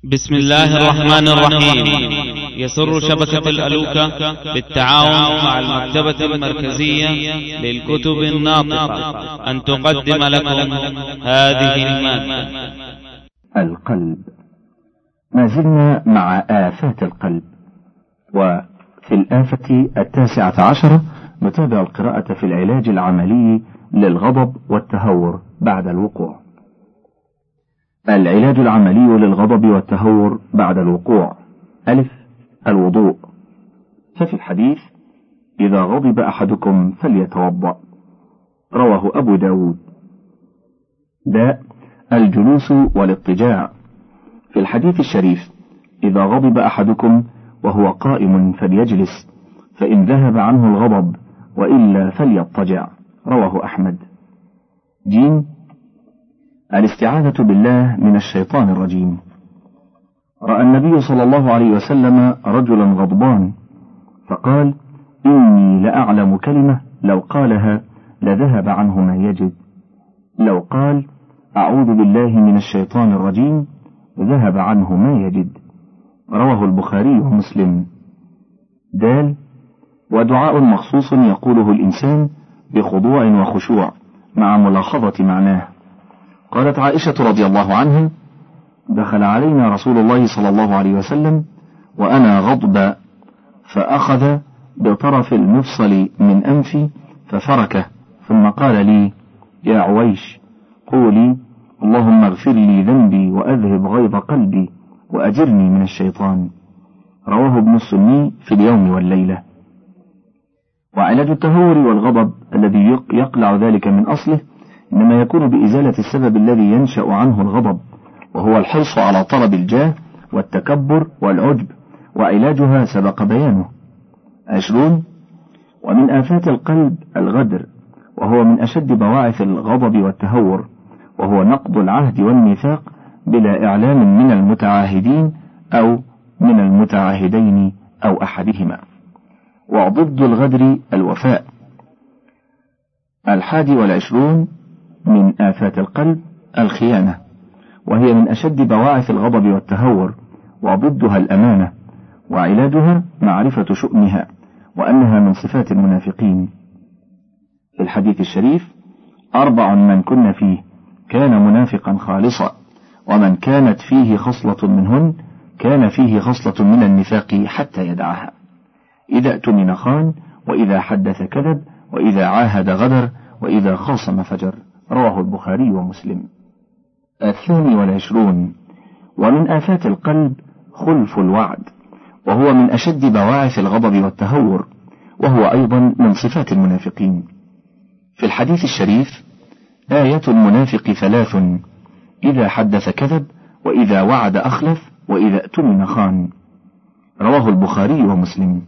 بسم الله الرحمن الرحيم. يسر شبكة الألوكة بالتعاون مع المكتبة المركزية للكتب الناطقة أن تقدم لكم هذه المادة. القلب. ما زلنا مع آفات القلب، وفي الآفة 19 نتابع القراءة في العلاج العملي للغضب والتهور بعد الوقوع. العلاج العملي للغضب والتهور بعد الوقوع: ألف، الوضوء. ففي الحديث: إذا غضب أحدكم فليتوضأ، رواه أبو داود. باء، الجلوس والاضطجاع. في الحديث الشريف: إذا غضب أحدكم وهو قائم فليجلس، فإن ذهب عنه الغضب وإلا فليضطجع، رواه أحمد. جيم، الاستعاذة بالله من الشيطان الرجيم. رأى النبي صلى الله عليه وسلم رجلا غضبان فقال: إني لأعلم كلمة لو قالها لذهب عنه ما يجد. لو قال: أعوذ بالله من الشيطان الرجيم، ذهب عنه ما يجد، رواه البخاري ومسلم. دال، ودعاء مخصوص يقوله الإنسان بخضوع وخشوع مع ملاحظة معناه. قالت عائشة رضي الله عنها: دخل علينا رسول الله صلى الله عليه وسلم وأنا غضب، فأخذ بطرف المفصل من أنفي ففركه، ثم قال لي: يا عويش، قولي اللهم اغفر لي ذنبي وأذهب غيظ قلبي وأجرني من الشيطان، رواه ابن السني في اليوم والليلة. وعلاج التهور والغضب الذي يقلع ذلك من أصله إنما يكون بإزالة السبب الذي ينشأ عنه الغضب، وهو الحرص على طلب الجاه والتكبر والعجب، وعلاجها سبق بيانه. 20. ومن آفات القلب الغدر، وهو من أشد بواعث الغضب والتهور، وهو نقض العهد والميثاق بلا إعلام من المتعاهدين أو من المتعاهدين أو أحدهما. وضد الغدر الوفاء. 21. من آفات القلب الخيانة، وهي من أشد بواعث الغضب والتهور، وضدها الأمانة، وعلاجها معرفة شؤمها وأنها من صفات المنافقين. في الحديث الشريف: 4 من كن فيه كان منافقا خالصا، ومن كانت فيه خصلة منهن كان فيه خصلة من النفاق حتى يدعها: إذا اؤتمن خان، وإذا حدث كذب، وإذا عاهد غدر، وإذا خاصم فجر، رواه البخاري ومسلم. 22. ومن آفات القلب خلف الوعد، وهو من أشد بواعث الغضب والتهور، وهو أيضا من صفات المنافقين. في الحديث الشريف: آية المنافق 3: إذا حدث كذب، وإذا وعد أخلف، وإذا اؤتمن خان، رواه البخاري ومسلم.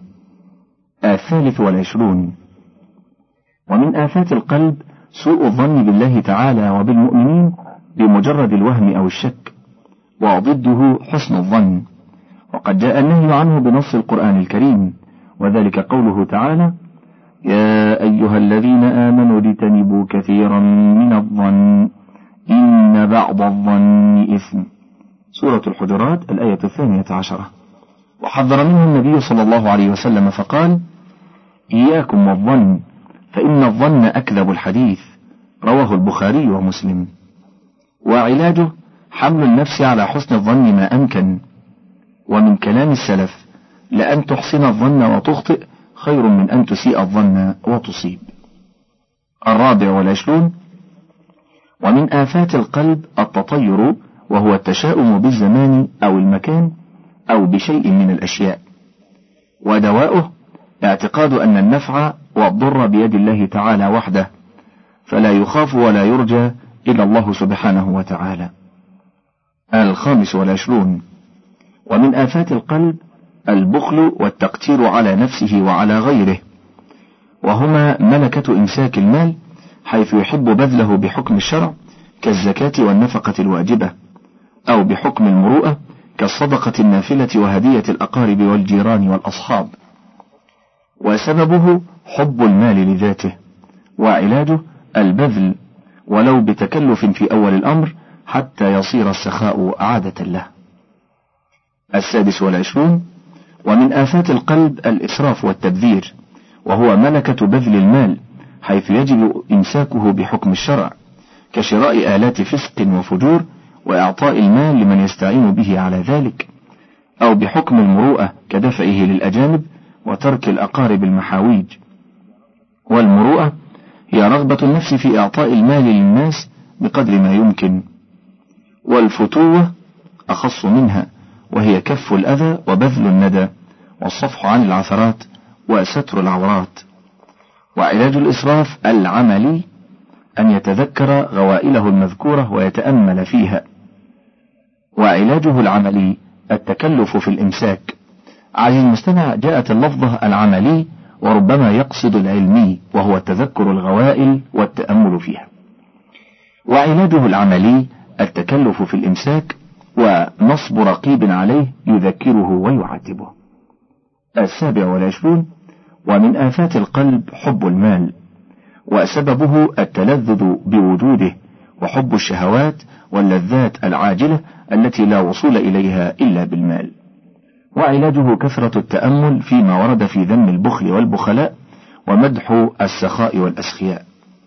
23. ومن آفات القلب سوء الظن بالله تعالى وبالمؤمنين بمجرد الوهم أو الشك، وضده حسن الظن، وقد جاء النهي عنه بنص القرآن الكريم، وذلك قوله تعالى: يا أيها الذين آمنوا اجتنبوا كثيرا من الظن إن بعض الظن إثم، سورة الحجرات الآية 12. وحذر منه النبي صلى الله عليه وسلم فقال: إياكم والظن فإن الظن أكذب الحديث، رواه البخاري ومسلم. وعلاجه حمل النفس على حسن الظن ما أمكن، ومن كلام السلف: لأن تحسن الظن وتخطئ خير من أن تسيء الظن وتصيب. 24. ومن آفات القلب التطير، وهو التشاؤم بالزمان أو المكان أو بشيء من الأشياء، ودواؤه اعتقاد أن النفع والضر بيد الله تعالى وحده، فلا يخاف ولا يرجى إلا الله سبحانه وتعالى. 25. ومن آفات القلب البخل والتقتير على نفسه وعلى غيره، وهما ملكة إمساك المال، حيث يحب بذله بحكم الشرع كالزكاة والنفقة الواجبة، أو بحكم المروءة كالصدقة النافلة وهدية الأقارب والجيران والأصحاب، وسببه حب المال لذاته. وعلاجه البذل ولو بتكلف في أول الأمر حتى يصير السخاء عادة له. 26. ومن آفات القلب الإسراف والتبذير، وهو ملكة بذل المال، حيث يجب إمساكه بحكم الشرع، كشراء آلات فسق وفجور، وإعطاء المال لمن يستعين به على ذلك، أو بحكم المروءة كدفعه للأجانب وترك الأقارب المحاويج. والمروءة هي رغبة النفس في إعطاء المال للناس بقدر ما يمكن. والفتوة أخص منها، وهي كف الأذى وبذل الندى والصفح عن العثرات وستر العورات. وعلاج الإسراف العملي أن يتذكر غوائله المذكورة ويتأمل فيها. وعلاجه العملي التكلف في الإمساك. عزيزي المستمع، جاءت اللفظة العملي وربما يقصد العلمي، وهو تذكر الغوائل والتأمل فيها. وعلاجه العملي التكلف في الإمساك ونصب رقيب عليه يذكره ويعاتبه. 27. ومن آفات القلب حب المال، وسببه التلذذ بوجوده، وحب الشهوات واللذات العاجلة التي لا وصول إليها إلا بالمال. وعلاجه كثرة التأمل فيما ورد في ذم البخل والبخلاء ومدح السخاء والأسخياء.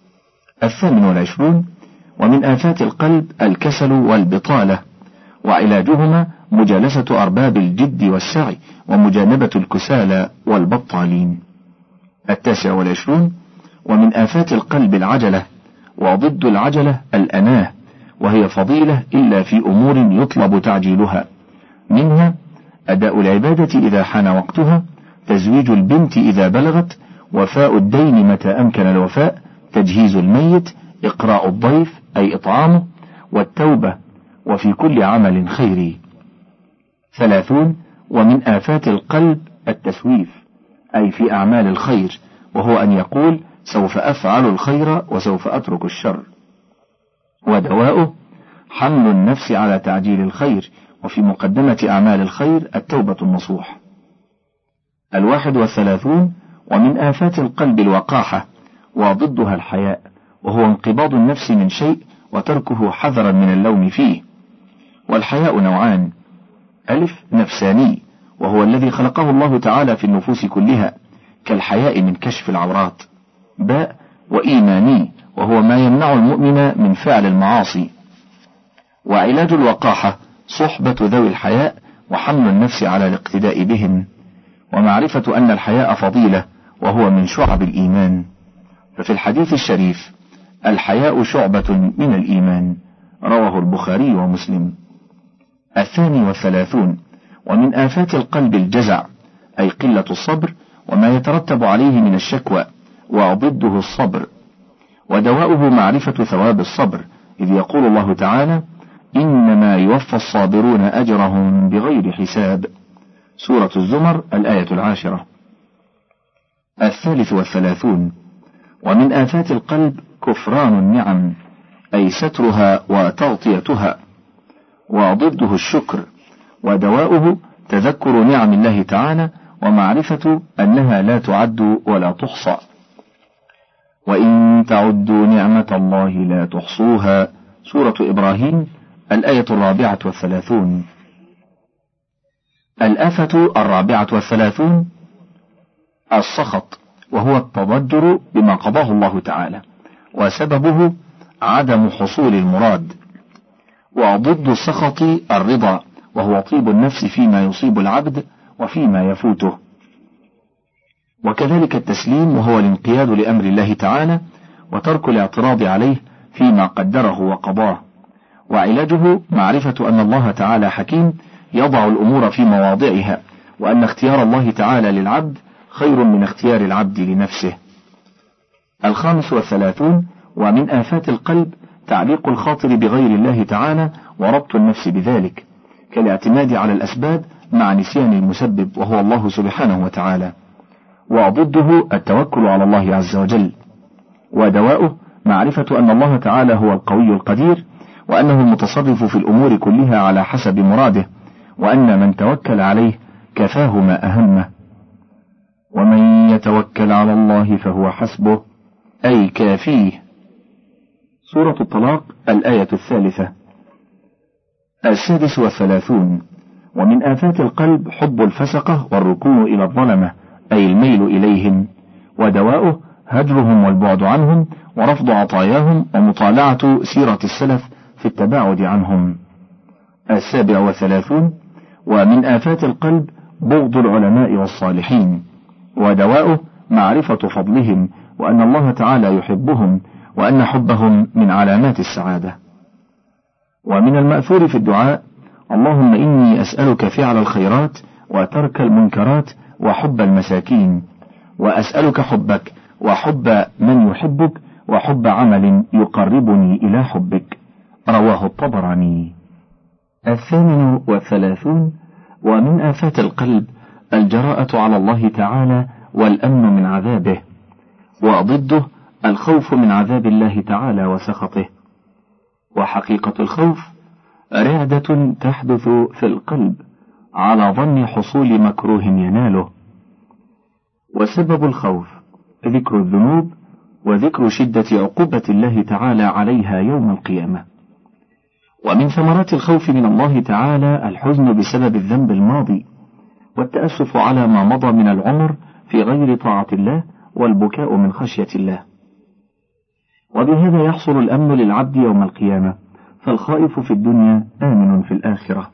28. ومن آفات القلب الكسل والبطالة، وعلاجهما مجالسة أرباب الجد والسعي ومجانبة الكسالى والبطالين. 29. ومن آفات القلب العجلة، وضد العجلة الأناه، وهي فضيلة إلا في أمور يطلب تعجيلها، منها أداء العبادة إذا حان وقتها، تزويج البنت إذا بلغت، وفاء الدين متى أمكن الوفاء، تجهيز الميت، إقراء الضيف أي إطعامه، والتوبة، وفي كل عمل خيري. 30. ومن آفات القلب التسويف، أي في أعمال الخير، وهو أن يقول سوف أفعل الخير وسوف أترك الشر. ودواؤه حمل النفس على تعجيل الخير، وفي مقدمة أعمال الخير التوبة النصوح. 31. ومن آفات القلب الوقاحة، وضدها الحياء، وهو انقباض النفس من شيء وتركه حذرا من اللوم فيه. والحياء نوعان: ألف نفساني، وهو الذي خلقه الله تعالى في النفوس كلها، كالحياء من كشف العورات. باء وإيماني، وهو ما يمنع المؤمن من فعل المعاصي. وعلاج الوقاحة صحبة ذوي الحياء، وحمل النفس على الاقتداء بهم، ومعرفة أن الحياء فضيلة، وهو من شعب الإيمان. ففي الحديث الشريف: الحياء شعبة من الإيمان، رواه البخاري ومسلم. 32. ومن آفات القلب الجزع، أي قلة الصبر وما يترتب عليه من الشكوى، وضده الصبر. ودواؤه معرفة ثواب الصبر، إذ يقول الله تعالى: إنما يوفى الصابرون أجرهم بغير حساب. سورة الزمر الآية 10. 33. ومن آفات القلب كفران النعم، أي سترها وتغطيتها، وضده الشكر. ودواؤه تذكر نعم الله تعالى ومعرفة أنها لا تعد ولا تحصى. وإن تعدوا نعمة الله لا تحصوها. سورة إبراهيم الآية 34. الآفة 34 السخط، وهو التضجر بما قضاه الله تعالى، وسببه عدم حصول المراد. وضد السخط الرضا، وهو طيب النفس فيما يصيب العبد وفيما يفوته. وكذلك التسليم، وهو الانقياد لأمر الله تعالى وترك الاعتراض عليه فيما قدره وقضاه. وعلاجه معرفة أن الله تعالى حكيم يضع الأمور في مواضعها، وأن اختيار الله تعالى للعبد خير من اختيار العبد لنفسه. 35. ومن آفات القلب تعليق الخاطر بغير الله تعالى وربط النفس بذلك، كالاعتماد على الأسباب مع نسيان المسبب، وهو الله سبحانه وتعالى. وضده التوكل على الله عز وجل. ودواؤه معرفة أن الله تعالى هو القوي القدير، وأنه المتصرف في الأمور كلها على حسب مراده، وأن من توكل عليه كفاه ما أهمه. ومن يتوكل على الله فهو حسبه، أي كافيه. سورة الطلاق الآية 3. 36. ومن آفات القلب حب الفسقة والركون إلى الظلمة، أي الميل إليهم، ودواؤه هجرهم والبعد عنهم ورفض عطاياهم ومطالعة سيرة السلف في التباعد عنهم. 37. ومن آفات القلب بغض العلماء والصالحين، ودواؤه معرفة فضلهم وأن الله تعالى يحبهم وأن حبهم من علامات السعادة. ومن المأثور في الدعاء: اللهم إني أسألك فعل الخيرات وترك المنكرات وحب المساكين، وأسألك حبك وحب من يحبك وحب عمل يقربني إلى حبك. رواه الطبراني. 38. ومن آفات القلب الجراءة على الله تعالى والأمن من عذابه، وضده الخوف من عذاب الله تعالى وسخطه. وحقيقة الخوف رعدة تحدث في القلب على ظن حصول مكروه يناله. وسبب الخوف ذكر الذنوب وذكر شدة عقوبة الله تعالى عليها يوم القيامة. ومن ثمرات الخوف من الله تعالى الحزن بسبب الذنب الماضي، والتأسف على ما مضى من العمر في غير طاعة الله، والبكاء من خشية الله. وبهذا يحصل الأمن للعبد يوم القيامة، فالخائف في الدنيا آمن في الآخرة.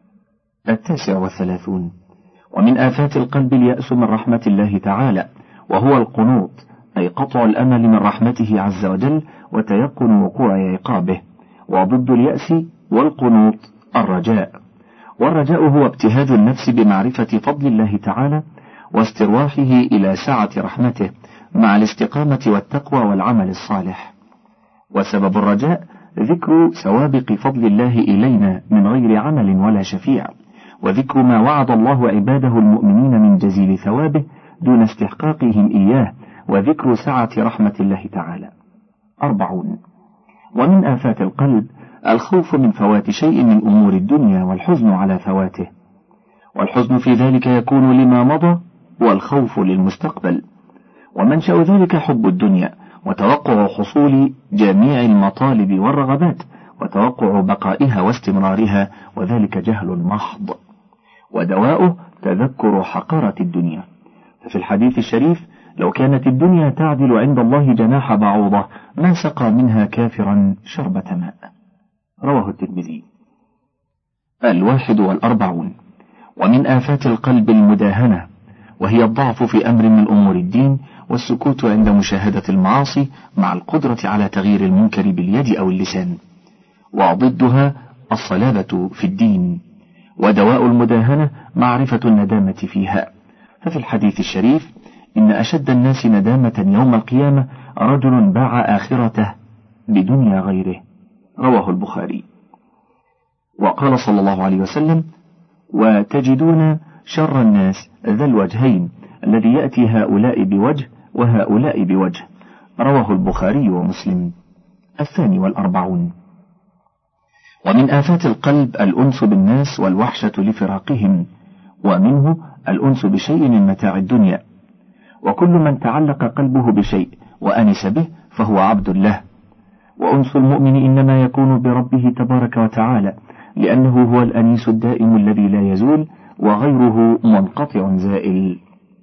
39. ومن آفات القلب اليأس من رحمة الله تعالى، وهو القنوط، أي قطع الأمل من رحمته عز وجل وتيقن وقوع عقابه. وضد اليأس والقنوط الرجاء، والرجاء هو ابتهاج النفس بمعرفة فضل الله تعالى واسترواحه إلى سعة رحمته مع الاستقامة والتقوى والعمل الصالح. وسبب الرجاء ذكر سوابق فضل الله إلينا من غير عمل ولا شفيع، وذكر ما وعد الله عباده المؤمنين من جزيل ثوابه دون استحقاقهم إياه، وذكر سعة رحمة الله تعالى. 40. ومن آفات القلب الخوف من فوات شيء من أمور الدنيا والحزن على فواته، والحزن في ذلك يكون لما مضى والخوف للمستقبل. ومنشأ ذلك حب الدنيا وتوقع حصول جميع المطالب والرغبات، وتوقع بقائها واستمرارها، وذلك جهل محض. ودواؤه تذكر حقارة الدنيا، ففي الحديث الشريف: لو كانت الدنيا تعدل عند الله جناح بعوضة ما سقى منها كافرا شربة ماء. رواه الترمذي. 41. ومن آفات القلب المداهنة، وهي الضعف في أمر من أمور الدين، والسكوت عند مشاهدة المعاصي مع القدرة على تغيير المنكر باليد أو اللسان. وضدها الصلابة في الدين. ودواء المداهنة معرفة الندامة فيها، ففي الحديث الشريف: إن أشد الناس ندامة يوم القيامة رجل باع آخرته بدنيا غيره. رواه البخاري. وقال صلى الله عليه وسلم: وتجدون شر الناس ذا الوجهين، الذي يأتي هؤلاء بوجه وهؤلاء بوجه. رواه البخاري ومسلم. 42. ومن آفات القلب الأنس بالناس والوحشة لفراقهم، ومنه الأنس بشيء من متاع الدنيا. وكل من تعلق قلبه بشيء وأنس به فهو عبد له. وأنس المؤمن إنما يكون بربه تبارك وتعالى، لأنه هو الأنيس الدائم الذي لا يزول، وغيره منقطع زائل.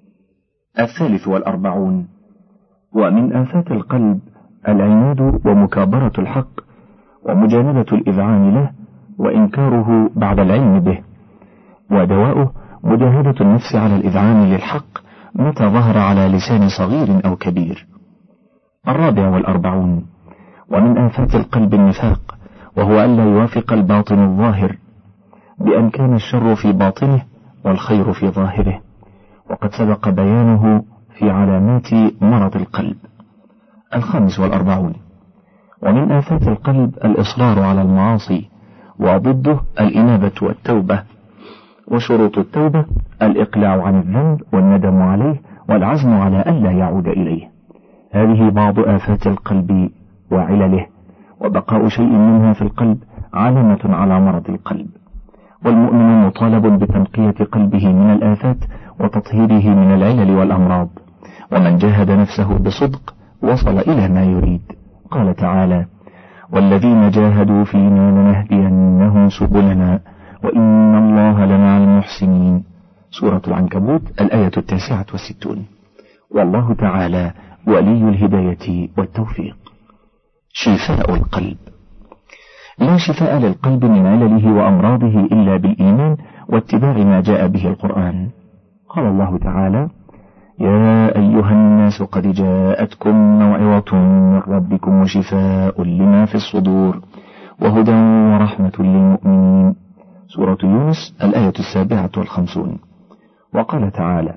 43. ومن آفات القلب العناد ومكابرة الحق، ومجانبة الإذعان له، وإنكاره بعد العلم به. ودواؤه مجاهدة النفس على الإذعان للحق متى ظهر على لسان صغير أو كبير. 44. ومن آفات القلب النفاق، وهو ألا يوافق الباطن الظاهر، بأن كان الشر في باطنه والخير في ظاهره، وقد سبق بيانه في علامات مرض القلب. 45. ومن آفات القلب الإصرار على المعاصي، وضده الإنابة والتوبة. وشروط التوبة الإقلاع عن الذنب والندم عليه والعزم على ألا يعود إليه. هذه بعض آفات القلب وعلله، وبقاء شيء منها في القلب علامة على مرض القلب. والمؤمن مطالب بتنقية قلبه من الآفات وتطهيره من العلل والأمراض، ومن جاهد نفسه بصدق وصل إلى ما يريد. قال تعالى: والذين جاهدوا فينا لنهدينهم سبلنا وإن الله لمع المحسنين. سورة العنكبوت الآية 69. والله تعالى ولي الهداية والتوفيق. شفاء القلب. لا شفاء للقلب من علله وأمراضه إلا بالإيمان واتباع ما جاء به القرآن. قال الله تعالى: يا أيها الناس قد جاءتكم موعظة من ربكم وشفاء لما في الصدور وهدى ورحمة للمؤمنين. سورة يونس الآية 57. وقال تعالى: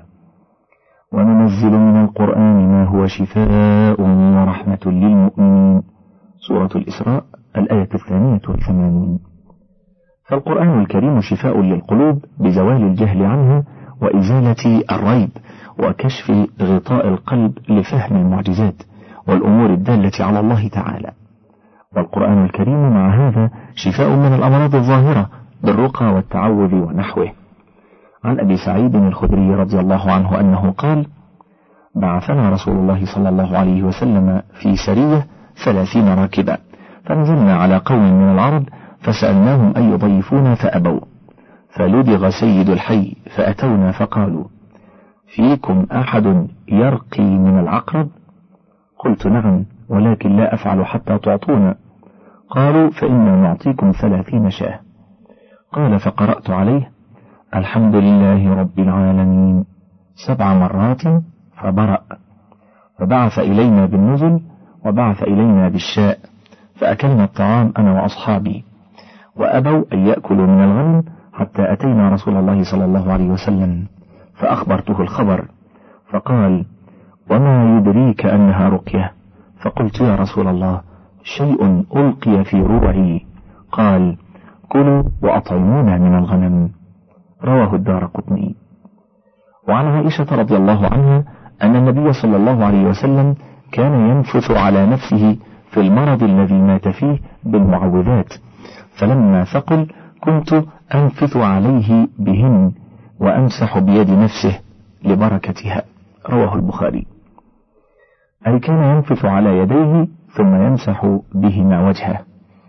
وننزل من القرآن ما هو شفاء ورحمة للمؤمنين. سورة الإسراء الآية 82. فالقرآن الكريم شفاء للقلوب بزوال الجهل عنها وإزالة الريب وكشف غطاء القلب لفهم المعجزات والأمور الدالة على الله تعالى. والقرآن الكريم مع هذا شفاء من الأمراض الظاهرة بالرقى والتعوذ ونحوه. عن أبي سعيد الخدري رضي الله عنه أنه قال: بعثنا رسول الله صلى الله عليه وسلم في سرية 30 راكبا، فنزلنا على قوم من العرب فسألناهم أن يضيفونا فأبوا، فلدغ سيد الحي فأتونا فقالوا: فيكم أحد يرقي من العقرب؟ قلت: نعم، ولكن لا أفعل حتى تعطونا. قالوا: فإنا نعطيكم 30 شاة. قال: فقرأت عليه: الحمد لله رب العالمين 7 مرات فبرأ، فبعث إلينا بالنزل وبعث إلينا بالشاء، فأكلنا الطعام أنا وأصحابي، وأبوا أن يأكلوا من الغنم حتى أتينا رسول الله صلى الله عليه وسلم فأخبرته الخبر، فقال: وما يدريك أنها رقية؟ فقلت: يا رسول الله، شيء ألقي في روعي. قال: كلوا وأطعمونا من الغنم. رواه الدارقطني. وعن عائشة رضي الله عنها أن النبي صلى الله عليه وسلم كان ينفث على نفسه في المرض الذي مات فيه بالمعوذات، فلما ثقل كنت أنفث عليه بهن وأمسح بيد نفسه لبركتها. رواه البخاري. أي كان ينفث على يديه ثم يمسح بهما وجهه.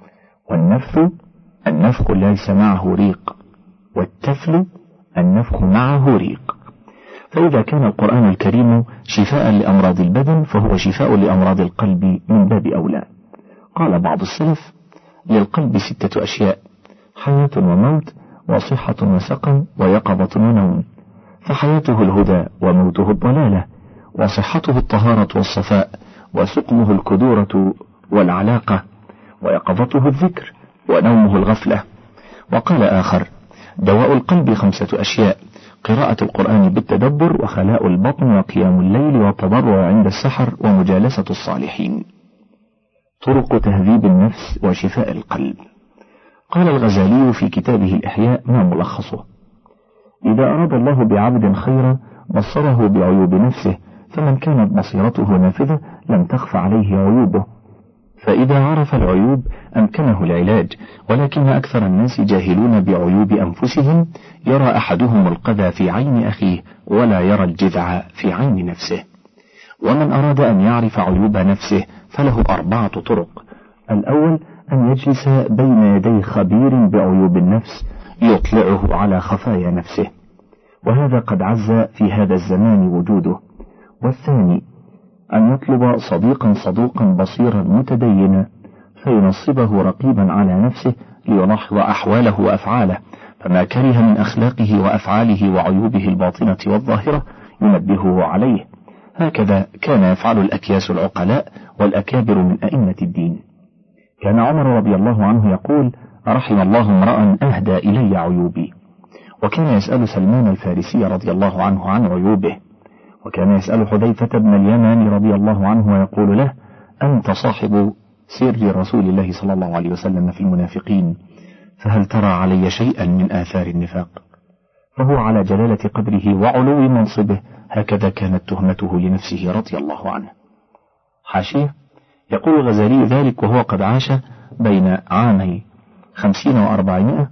النفخ ليس معه ريق، والتفل النفخ معه ريق. فإذا كان القرآن الكريم شفاء لأمراض البدن فهو شفاء لأمراض القلب من باب أولى. قال بعض السلف: للقلب 6 أشياء: حياة وموت وصحة وسقم ويقظة ونوم، فحياته الهدى وموته الضلالة، وصحته الطهارة والصفاء، وسقمه الكدورة والعلاقة، ويقظته الذكر، ونومه الغفلة. وقال آخر: دواء القلب 5 أشياء: قراءة القرآن بالتدبر، وخلاء البطن، وقيام الليل، والتضرع عند السحر، ومجالسة الصالحين. طرق تهذيب النفس وشفاء القلب. قال الغزالي في كتابه الإحياء ما ملخصه: إذا أراد الله بعبد خيرا بصره بعيوب نفسه، فمن كانت بصيرته نافذة لم تخف عليه عيوبه، فإذا عرف العيوب أمكنه العلاج، ولكن أكثر الناس جاهلون بعيوب أنفسهم، يرى أحدهم القذى في عين أخيه ولا يرى الجذع في عين نفسه. ومن أراد أن يعرف عيوب نفسه فله 4 طرق: الأول أن يجلس بين يدي خبير بعيوب النفس يطلعه على خفايا نفسه، وهذا قد عز في هذا الزمان وجوده. والثاني أن يطلب صديقا صدوقا بصيرا متدينا فينصبه رقيبا على نفسه ليلاحظ أحواله وأفعاله، فما كره من أخلاقه وأفعاله وعيوبه الباطنة والظاهرة ينبهه عليه. هكذا كان يفعل الأكياس العقلاء والأكابر من أئمة الدين. كان عمر رضي الله عنه يقول: رحم الله امرأ أهدى إلي عيوبي. وكان يسأل سلمان الفارسي رضي الله عنه عن عيوبه. وكان يسأل حذيفة بن اليمان رضي الله عنه ويقول له: أنت صاحب سر رسول الله صلى الله عليه وسلم في المنافقين، فهل ترى علي شيئا من آثار النفاق؟ فهو على جلالة قدره وعلو منصبه هكذا كانت تهمته لنفسه رضي الله عنه. حاشية: يقول الغزالي ذلك وهو قد عاش بين عامي 50 و400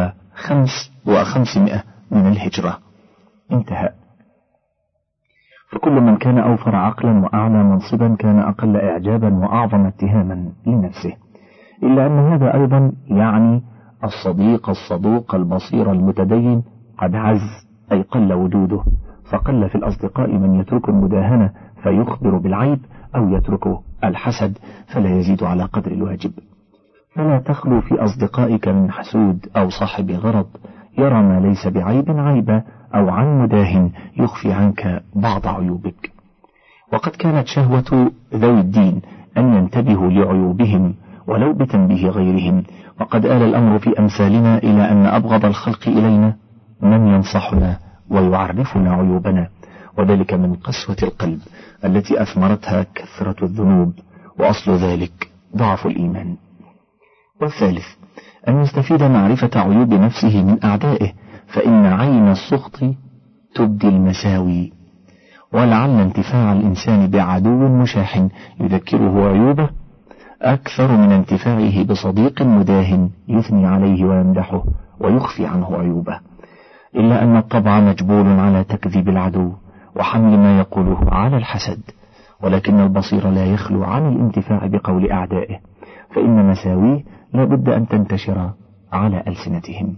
و500 من الهجرة. انتهى. فكل من كان أوفر عقلا وأعلى منصبا كان أقل إعجابا وأعظم اتهاما لنفسه، إلا أن هذا أيضا يعني الصديق الصدوق البصير المتدين قد عز أي قل وجوده، فقل في الأصدقاء من يترك المداهنة فيخبر بالعيب، أو يترك الحسد فلا يزيد على قدر الواجب. فلا تخلو في أصدقائك من حسود أو صاحب غرض يرى ما ليس بعيب عيبا، أو عن مداهن يخفي عنك بعض عيوبك. وقد كانت شهوة ذوي الدين أن ينتبهوا لعيوبهم ولو بتنبيه غيرهم، وقد آل الأمر في أمثالنا إلى أن أبغض الخلق إلينا من ينصحنا ويعرفنا عيوبنا، وذلك من قسوة القلب التي أثمرتها كثرة الذنوب، وأصل ذلك ضعف الإيمان. والثالث أن يستفيد معرفة عيوب نفسه من أعدائه، فإن عين السخط تبدي المساوي، ولعل انتفاع الإنسان بعدو مشاح يذكره عيوبه أكثر من انتفاعه بصديق مداهن يثني عليه ويمدحه ويخفي عنه عيوبه، إلا أن الطبع مجبول على تكذيب العدو وحمل ما يقوله على الحسد، ولكن البصير لا يخلو عن الانتفاع بقول أعدائه، فإن مساويه لا بد أن تنتشر على ألسنتهم.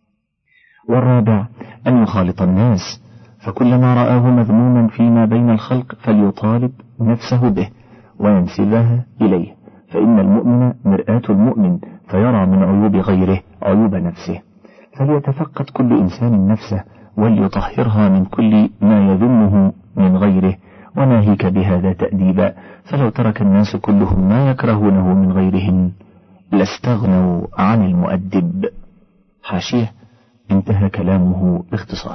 والرابع أن يخالط الناس، فكلما رآه مذموما فيما بين الخلق فليطالب نفسه به وينسبها إليه، فإن المؤمن مرآة المؤمن، فيرى من عيوب غيره عيوب نفسه. فليتفقد كل إنسان نفسه وليطهرها من كل ما يذمه من غيره، وناهيك بهذا تأديبا، فلو ترك الناس كلهم ما يكرهونه من غيرهم لاستغنوا عن المؤدب. حاشية. انتهى كلامه باختصار.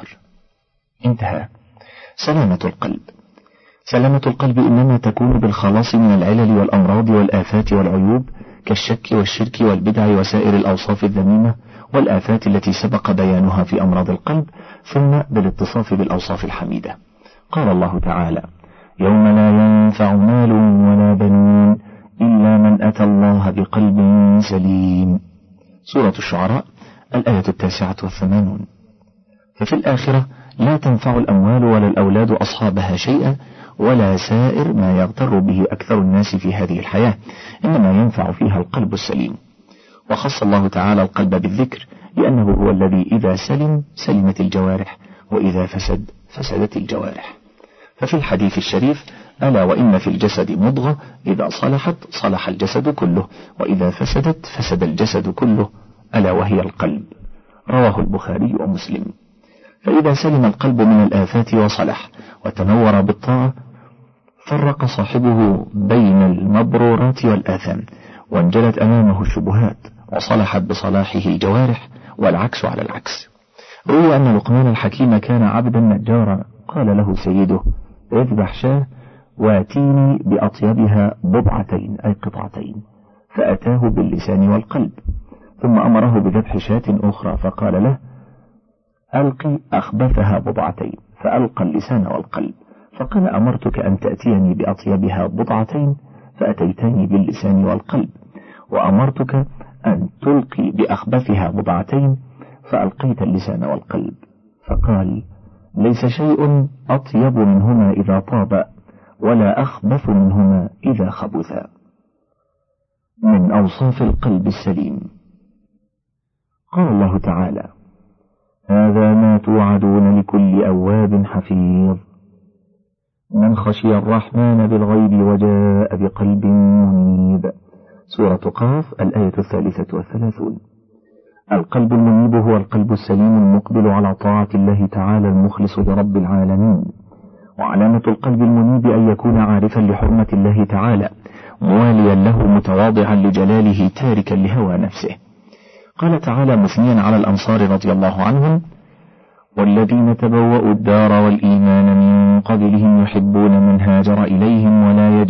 انتهى. سلامة القلب. سلامة القلب إنما تكون بالخلاص من العلل والأمراض والآفات والعيوب كالشك والشرك والبدع وسائر الأوصاف الذميمة والآفات التي سبق بيانها في أمراض القلب، ثم بالاتصاف بالأوصاف الحميدة. قال الله تعالى: يوم لا ينفع مال ولا بنون إلا من أتى الله بقلب سليم. سورة الشعراء الآية 89. ففي الآخرة لا تنفع الأموال ولا الأولاد أصحابها شيئا، ولا سائر ما يغتر به أكثر الناس في هذه الحياة، إنما ينفع فيها القلب السليم. وخص الله تعالى القلب بالذكر لأنه هو الذي إذا سلم سلمت الجوارح، وإذا فسد فسدت الجوارح. ففي الحديث الشريف: ألا وإن في الجسد مضغة إذا صلحت صلح الجسد كله، وإذا فسدت فسد الجسد كله، ألا وهي القلب. رواه البخاري ومسلم. فإذا سلم القلب من الآفات وصلح وتنور بالطاعة فرق صاحبه بين المبرورات والآثام، وانجلت أمامه الشبهات، وصلحت بصلاحه الجوارح، والعكس على العكس. روي أن لقمان الحكيم كان عبدا نجارا، قال له سيده: اذبح شاه واتيني بأطيبها بضعتين أي قطعتين، فأتاه باللسان والقلب، ثم أمره بذبح شاة أخرى فقال له: ألقي أخبثها بضعتين، فألقى اللسان والقلب، فقال: أمرتك أن تأتيني بأطيبها بضعتين فأتيتني باللسان والقلب، وأمرتك أن تلقي بأخبثها بضعتين فألقيت اللسان والقلب. فقال: ليس شيء أطيب منهما إذا طاب، ولا أخبث منهما إذا خبثا. من أوصاف القلب السليم. قال الله تعالى: هذا ما توعدون لكل أواب حفيظ. من خشي الرحمن بالغيب وجاء بقلب منيب. سورة قاف الآية 33. القلب المنيب هو القلب السليم المقبل على طاعة الله تعالى المخلص لرب العالمين. وعلامة القلب المنيب أن يكون عارفا لحرمة الله تعالى، مواليا له متواضعا لجلاله، تاركا لهوى نفسه. قال تعالى مثنيا على الأنصار رضي الله عنهم: والذين تبوأوا الدار والإيمان من قبلهم يحبون من هاجر إليهم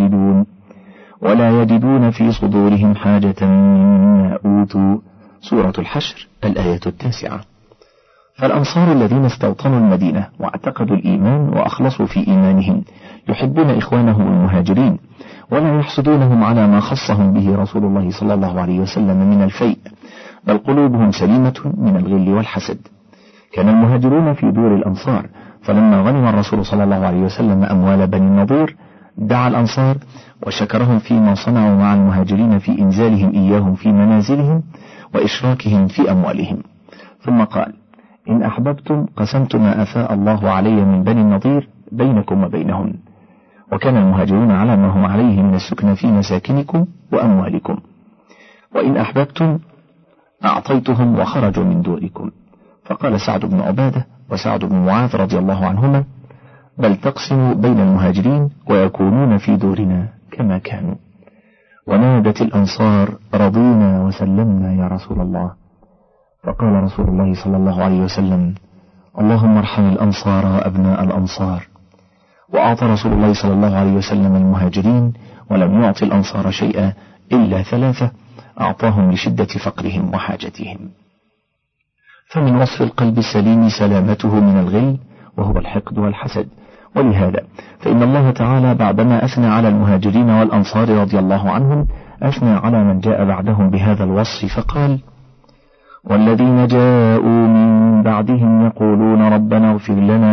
ولا يجدون في صدورهم حاجة مما أوتوا. سورة الحشر الآية 9. فالأنصار الذين استوطنوا المدينة واعتقدوا الإيمان وأخلصوا في إيمانهم يحبون إخوانهم المهاجرين، ولا يحسدونهم على ما خصهم به رسول الله صلى الله عليه وسلم من الفيء، بل قلوبهم سليمة من الغل والحسد. كان المهاجرون في دور الأنصار، فلما غنم الرسول صلى الله عليه وسلم أموال بني النضير دعا الأنصار وشكرهم فيما صنعوا مع المهاجرين في إنزالهم إياهم في منازلهم وإشراكهم في أموالهم. ثم قال: إن أحببتم قسمت ما أفاء الله علي من بني النضير بينكم وبينهم، وكان المهاجرون على ما هم عليه من السكن في مساكنكم وأموالكم، وإن أحببتم أعطيتهم وخرجوا من دوركم. فقال سعد بن عبادة وسعد بن معاذ رضي الله عنهما: بل تقسم بين المهاجرين ويكونون في دورنا كما كانوا. ونادت الأنصار: رضينا وسلمنا يا رسول الله. فقال رسول الله صلى الله عليه وسلم: اللهم ارحم الأنصار وأبناء الأنصار. وأعطى رسول الله صلى الله عليه وسلم المهاجرين ولم يعطي الأنصار شيئا إلا 3 أعطاهم لشدة فقرهم وحاجتهم. فمن وصف القلب السليم سلامته من الغل وهو الحقد والحسد، ولهذا فإن الله تعالى بعدما أثنى على المهاجرين والأنصار رضي الله عنهم أثنى على من جاء بعدهم بهذا الوصف فقال: والذين جاءوا من بعدهم يقولون ربنا اغفر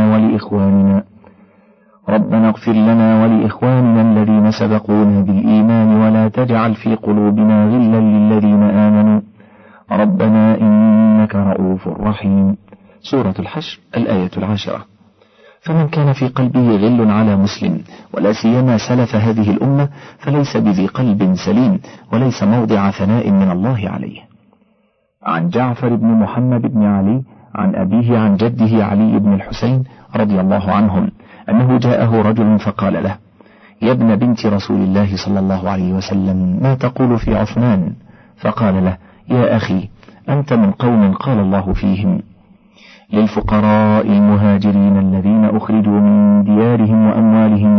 لنا ولإخواننا الذين سبقونا بالإيمان ولا تجعل في قلوبنا غلا للذين آمنوا ربنا إنك رؤوف رحيم. سورة الحشر الآية 10. فمن كان في قلبه غل على مسلم ولا سيما سلف هذه الأمة فليس بذي قلب سليم وليس موضع ثناء من الله عليه. عن جعفر بن محمد بن علي عن أبيه عن جده علي بن الحسين رضي الله عنهم أنه جاءه رجل فقال له: يا ابن بنت رسول الله صلى الله عليه وسلم، ما تقول في عثمان؟ فقال له: يا أخي، أنت من قوم قال الله فيهم: للفقراء المهاجرين الذين أخرجوا من ديارهم وأموالهم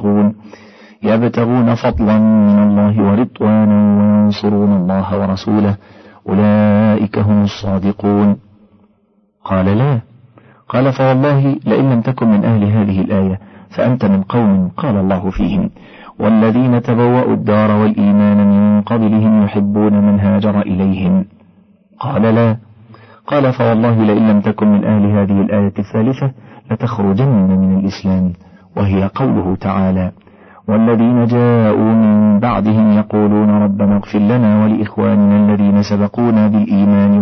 يبتغون فضلا من الله ورضوانا وينصرون الله ورسوله أولئك هم الصادقون. قال: لا. قال: فوالله لئن لم تكن من أهل هذه الآية فأنت من قوم قال الله فيهم: والذين تبوأوا الدار والإيمان من قبلهم يحبون من هاجر إليهم. قال: لا. قال: فوالله لئن لم تكن من أهل هذه الآية الثالثة لتخرجن من الإسلام، وهي قوله تعالى: والذين جاءوا من بعدهم يقولون ربنا اغفر لنا ولإخواننا الذين سبقونا بالإيمان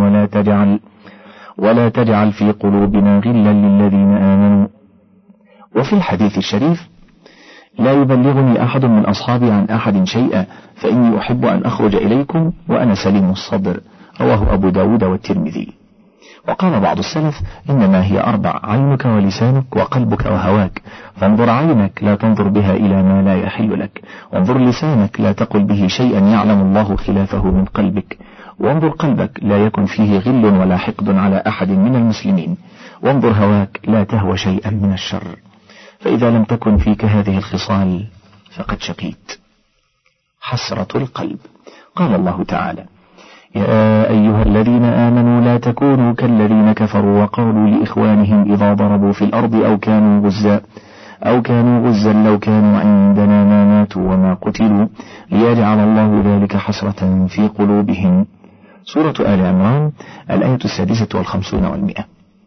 ولا تجعل في قلوبنا غلا للذين آمنوا. وفي الحديث الشريف: لا يبلغني أحد من أصحابي عن أحد شيئا فإني أحب أن أخرج إليكم وأنا سليم الصدر. رواه أبو داود والترمذي. وقال بعض السلف: إنما هي 4: عينك ولسانك وقلبك وهواك، فانظر عينك لا تنظر بها إلى ما لا يحل لك، وانظر لسانك لا تقل به شيئا يعلم الله خلافه من قلبك، وانظر قلبك لا يكن فيه غل ولا حقد على أحد من المسلمين، وانظر هواك لا تهوى شيئا من الشر، فإذا لم تكن فيك هذه الخصال فقد شقيت. حسرة القلب. قال الله تعالى: يا أيها الذين آمنوا لا تكونوا كالذين كفروا وقالوا لإخوانهم إذا ضربوا في الأرض أو كانوا غزا لو كانوا عندنا ما ماتوا وما قتلوا ليجعل الله ذلك حسرة في قلوبهم. سورة آل عمران الآية 56 و100.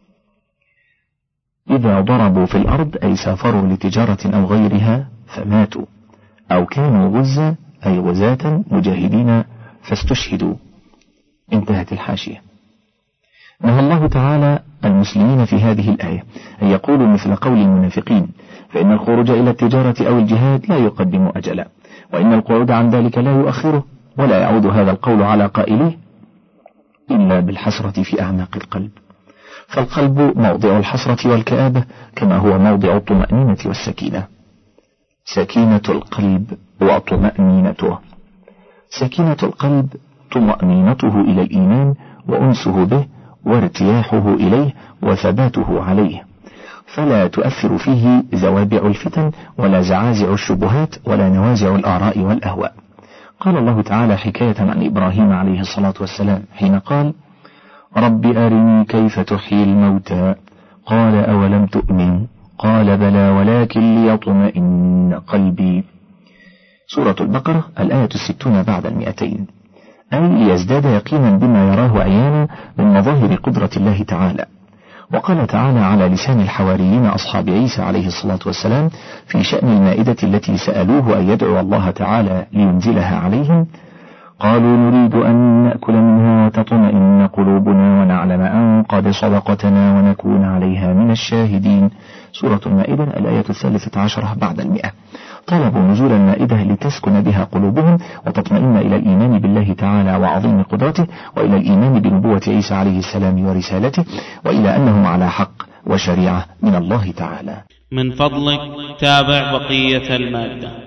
إذا ضربوا في الأرض أي سافروا لتجارة أو غيرها فماتوا، أو كانوا غزا أي غزاة مجاهدين فاستشهدوا. انتهت الحاشية. نهى الله تعالى المسلمين في هذه الآية أن يقولوا مثل قول المنافقين، فإن الخروج إلى التجارة أو الجهاد لا يقدم أجلا، وإن القعود عن ذلك لا يؤخره، ولا يعود هذا القول على قائله إلا بالحسرة في أعماق القلب. فالقلب موضع الحسرة والكآبة كما هو موضع الطمأنينة والسكينة. سكينة القلب وطمأنينته. سكينة القلب طمأنينته إلى الإيمان وأنسه به وارتياحه إليه وثباته عليه، فلا تؤثر فيه زوابع الفتن ولا زعازع الشبهات ولا نوازع الآراء والأهواء. قال الله تعالى حكاية عن إبراهيم عليه الصلاة والسلام حين قال: رب أرني كيف تحيي الموتى، قال أولم تؤمن، قال بلى ولكن ليطمئن قلبي. سورة البقرة الآية 60 بعد 200. أي ليزداد يقينا بما يراه عيانا من مظاهر قدرة الله تعالى. وقال تعالى على لسان الحواريين أصحاب عيسى عليه الصلاة والسلام في شأن المائدة التي سألوه أن يدعو الله تعالى لينزلها عليهم: قالوا نريد أن نأكل منها وتطمئن قلوبنا ونعلم أن قد صدقتنا ونكون عليها من الشاهدين. سورة المائدة الآية 13 بعد 100. طلبوا نزول المائدة لتسكن بها قلوبهم وتطمئن إلى الإيمان بالله تعالى وعظيم قدرته، وإلى الإيمان بنبوة عيسى عليه السلام ورسالته، وإلى أنهم على حق وشريعة من الله تعالى. من فضلك تابع بقية المادة.